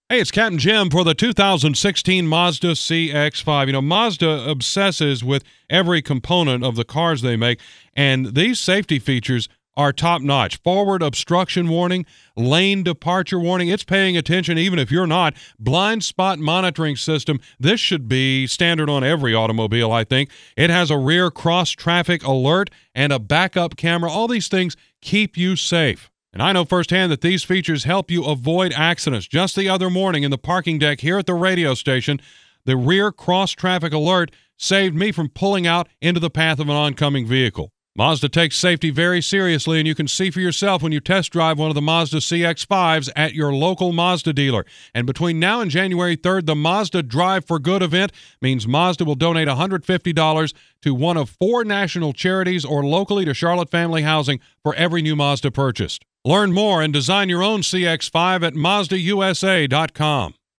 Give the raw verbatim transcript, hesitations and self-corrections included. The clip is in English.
Hey, it's Captain Jim for the two thousand sixteen Mazda C X five. You know, Mazda obsesses with every component of the cars they make, and these safety features are top-notch. Forward obstruction warning, lane departure warning. It's paying attention even if you're not. Blind spot monitoring system. This should be standard on every automobile, I think. It has a rear cross-traffic alert and a backup camera. All these things keep you safe. And I know firsthand that these features help you avoid accidents. Just the other morning in the parking deck here at the radio station, the rear cross-traffic alert saved me from pulling out into the path of an oncoming vehicle. Mazda takes safety very seriously, and you can see for yourself when you test drive one of the Mazda C X fives at your local Mazda dealer. And between now and January third, the Mazda Drive for Good event means Mazda will donate one hundred fifty dollars to one of four national charities or locally to Charlotte Family Housing for every new Mazda purchased. Learn more and design your own C X five at Mazda U S A dot com.